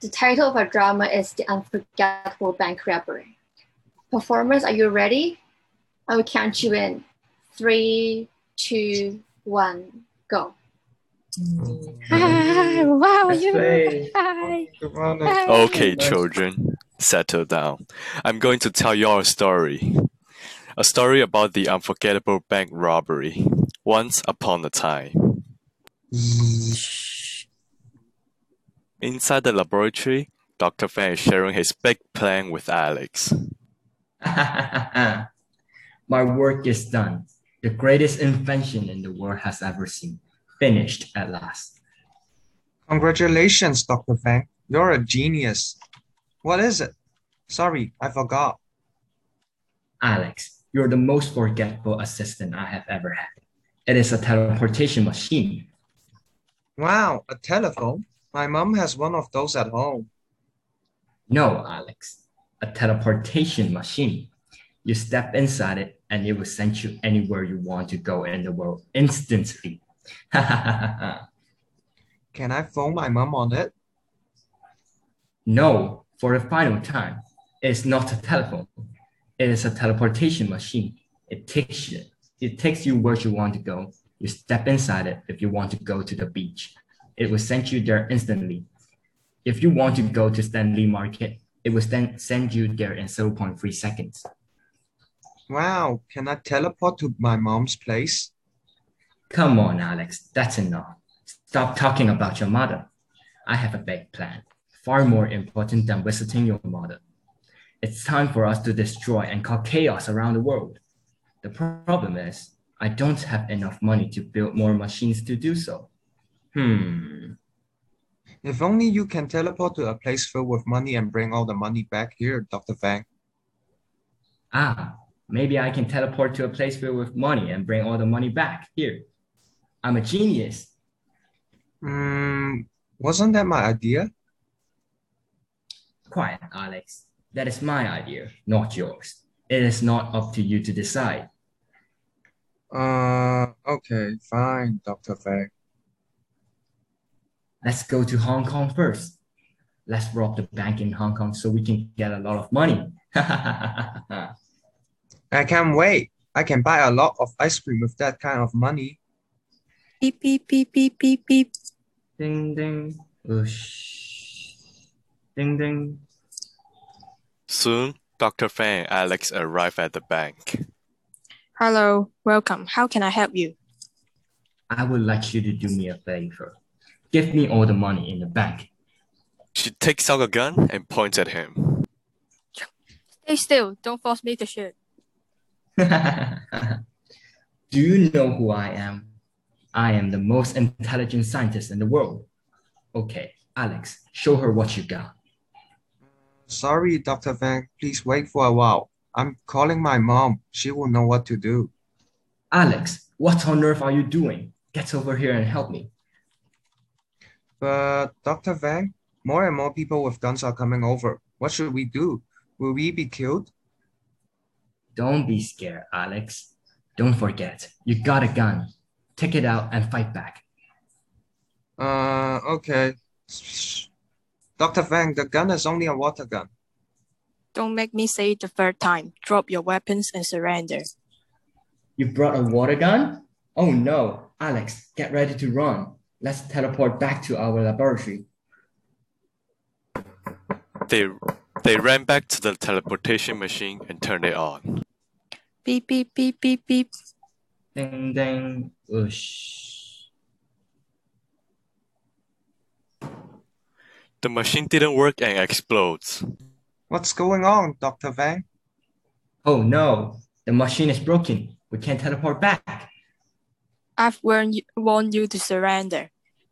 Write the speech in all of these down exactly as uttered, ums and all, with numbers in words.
The title of our drama is The Unforgettable Bank Robbery. Performers, are you ready? I will count you in. Three, two, one, go. Hi, wow, Let's you. play. Hi. Good morning. Hi. Okay, children, settle down. I'm going to tell you a story. A story about the unforgettable bank robbery. Once upon a time. Inside the laboratory, Doctor Fan is sharing his big plan with Alex. My work is done. The greatest invention in the world has ever seen. Finished at last. Congratulations, Doctor Fang. You're a genius. What is it? Sorry, I forgot. Alex, you're the most forgetful assistant I have ever had. It is a teleportation machine. Wow, a telephone? My mom has one of those at home. No, Alex, a teleportation machine. You step inside it and it will send you anywhere you want to go in the world instantly. Can I phone my mom on it? No, for the final time. It's not a telephone. It is a teleportation machine. It takes you, it takes you where you want to go. You step inside it if you want to go to the beach. It will send you there instantly. If you want to go to Stanley Market, it will then send you there in zero point three seconds. Wow, can I teleport to my mom's place? Come on, Alex, that's enough. Stop talking about your mother. I have a big plan, far more important than visiting your mother. It's time for us to destroy and cause chaos around the world. The problem is, I don't have enough money to build more machines to do so. Hmm. If only you can teleport to a place filled with money and bring all the money back here, Doctor Fang. Ah, maybe I can teleport to a place filled with money and bring all the money back here. I'm a genius. Hmm, wasn't that my idea? Quiet, Alex. That is my idea, not yours. It is not up to you to decide. Uh, okay, fine, Doctor Fang. Let's go to Hong Kong first. Let's rob the bank in Hong Kong so we can get a lot of money. I can't wait. I can buy a lot of ice cream with that kind of money. Beep, beep, beep, beep, beep, beep. Ding, ding. Whoosh. Ding, ding. Soon, Doctor Fan and Alex arrive at the bank. Hello, welcome. How can I help you? I would like you to do me a favor. Give me all the money in the bank. She takes out a gun and points at him. Stay still. Don't force me to shoot. Do you know who I am? I am the most intelligent scientist in the world. Okay, Alex, show her what you got. Sorry, Doctor Fang. Please wait for a while. I'm calling my mom. She will know what to do. Alex, what on earth are you doing? Get over here and help me. But, Doctor Fang, more and more people with guns are coming over. What should we do? Will we be killed? Don't be scared, Alex. Don't forget, you got a gun. Take it out and fight back. Uh, okay. Doctor Fang, the gun is only a water gun. Don't make me say it the third time. Drop your weapons and surrender. You brought a water gun? Oh no, Alex, get ready to run. Let's teleport back to our laboratory. They, they ran back to the teleportation machine and turned it on. Beep, beep, beep, beep, beep. Ding, ding, whoosh. The machine didn't work and explodes. What's going on, Doctor Fang? Oh no, the machine is broken. We can't teleport back. I've warned you, warned you to surrender.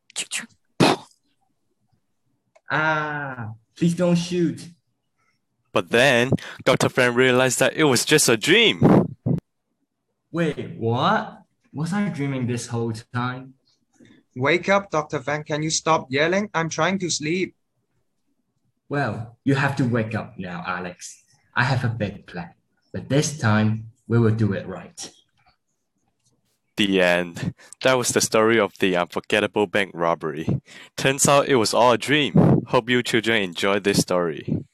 Ah, please don't shoot. But then, Doctor Fan realized that it was just a dream. Wait, what? Was I dreaming this whole time? Wake up, Doctor Fang. Can you stop yelling? I'm trying to sleep. Well, you have to wake up now, Alex. I have a big plan, but this time we will do it right. The end. That was the story of the unforgettable bank robbery. Turns out it was all a dream. Hope you children enjoyed this story.